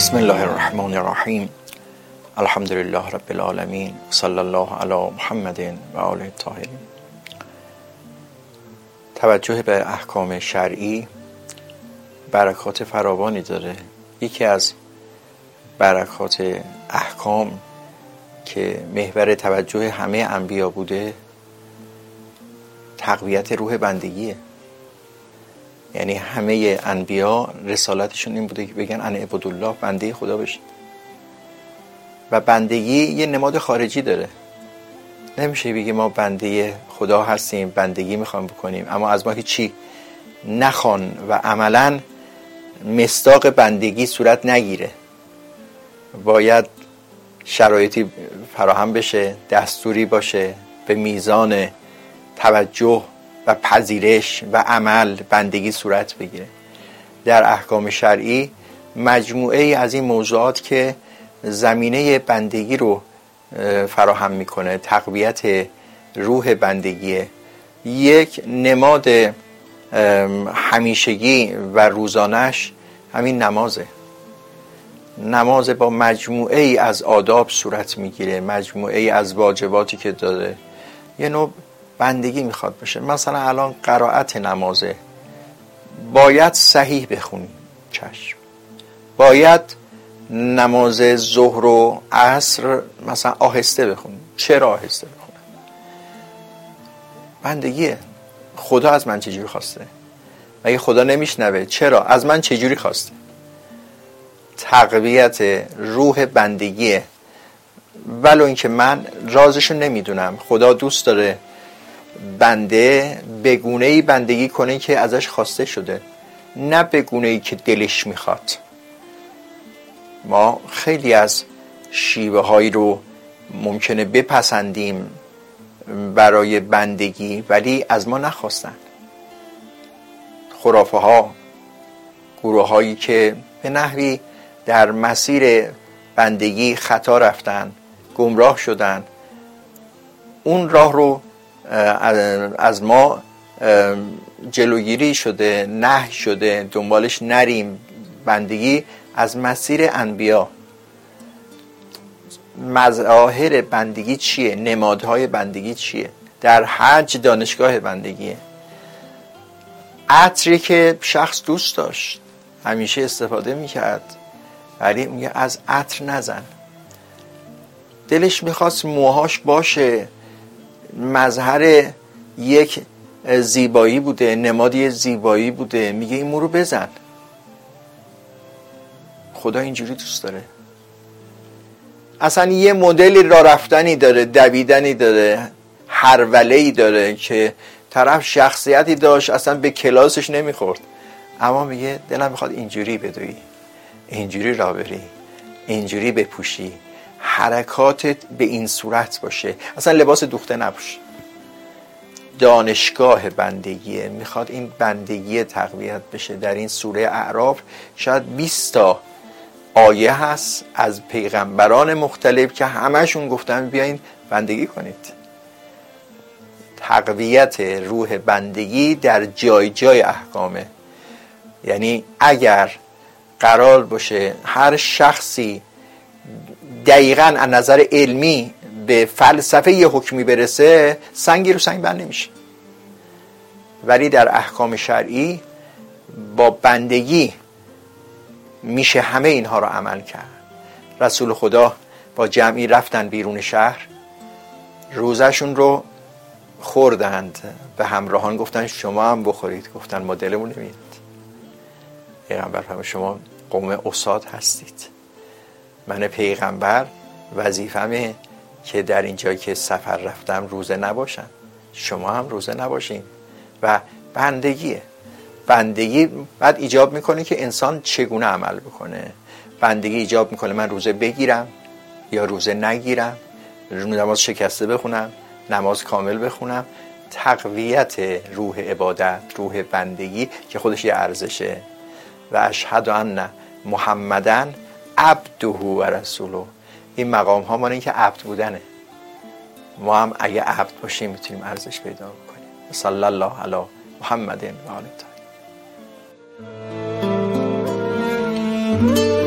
بسم الله الرحمن الرحیم. الحمد لله رب العالمین، صلی الله علی محمد و آله الطاهرین. توجه به احکام شرعی برکات فراوانی داره. یکی از برکات احکام که محور توجه همه انبیا بوده تقویت روح بندگیه. یعنی همه انبیا رسالتشون این بوده که بگن انا عبدالله، بنده خدا بشید. و بندگی یه نماد خارجی داره. نمیشه بگی ما بنده خدا هستیم، بندگی میخوایم بکنیم، اما از ما هیچی نخوان و عملا مصداق بندگی صورت نگیره. باید شرایطی فراهم بشه، دستوری باشه، به میزان توجه و پذیرش و عمل بندگی صورت بگیره. در احکام شرعی مجموعه ای از این موضوعات که زمینه بندگی رو فراهم میکنه، تقویت روح بندگیه. یک نماد همیشگی و روزانش همین نمازه. نماز با مجموعه ای از آداب صورت میگیره، مجموعه ای از واجباتی که داره. یه نوع بندگی میخواد بشه. مثلا الان قرائت نمازه، باید صحیح بخونی، چشم. باید نماز ظهر و عصر مثلا آهسته بخونی. چرا آهسته بخونم؟ بندگیه. خدا از من چجوری خواسته؟ مگه خدا نمیشنوه؟ چرا؟ از من چجوری خواسته؟ تقویت روح بندگیه. ولو اینکه من رازشو نمیدونم، خدا دوست داره بنده به گونه‌ای بندگی کنه که ازش خواسته شده، نه به گونه‌ای که دلش میخواد. ما خیلی از شیوه هایی رو ممکنه بپسندیم برای بندگی، ولی از ما نخواستن. خرافه ها، گروه هایی که به نحوی در مسیر بندگی خطا رفتن، گمراه شدن، اون راه رو از ما جلوگیری شده، نهی شده، دنبالش نریم. بندگی از مسیر انبیا. مظاهر بندگی چیه؟ نمادهای بندگی چیه؟ در حج دانشگاه بندگیه. عطری که شخص دوست داشت، همیشه استفاده میکرد، ولی میگه از عطر نزن. دلش میخواست موهاش باشه، مظهر یک زیبایی بوده، نمادی زیبایی بوده، میگه این مو رو بزن. خدا اینجوری دوست داره. اصلا یه مدلی راه رفتنی داره، دویدنی داره، هروله‌ای داره که طرف شخصیتی داشت اصلا به کلاسش نمیخورد، اما میگه دلم میخواد اینجوری بدوی، اینجوری راه بری، اینجوری بپوشی، حرکاتت به این صورت باشه، اصلا لباس دوخته نباشه. دانشگاه بندگیه. میخواد این بندگی تقویت بشه. در این سوره اعراف شاید 20 تا آیه هست از پیغمبران مختلف که همشون گفتن بیاین بندگی کنید. تقویت روح بندگی در جای جای احکامه. یعنی اگر قرار باشه هر شخصی دقیقاً از نظر علمی به فلسفه یه حکمی برسه، سنگی رو سنگ بند نمیشه. ولی در احکام شرعی با بندگی میشه همه اینها رو عمل کرد. رسول خدا با جمعی رفتن بیرون شهر، روزشون رو خوردند، به همراهان گفتن شما هم بخورید. گفتن ما دلمون نمیاد. پیغمبر فرمود شما قوم عصات هستید، من پیغمبر وظیفمه که در این جایی که سفر رفتم روزه نباشم، شما هم روزه نباشین. و بندگیه. بندگی بعد ایجاب میکنه که انسان چگونه عمل بکنه. بندگی ایجاب میکنه من روزه بگیرم یا روزه نگیرم، نماز شکسته بخونم، نماز کامل بخونم. تقویت روح عبادت، روح بندگی که خودش یه ارزشه. و اشهد ان محمدن عبده و رسوله. این مقام ها مال این که عبد بودنه. ما هم اگه عبد باشیم میتونیم ارزش پیدا بکنیم. صلی الله علی محمد و آله الطاهرین.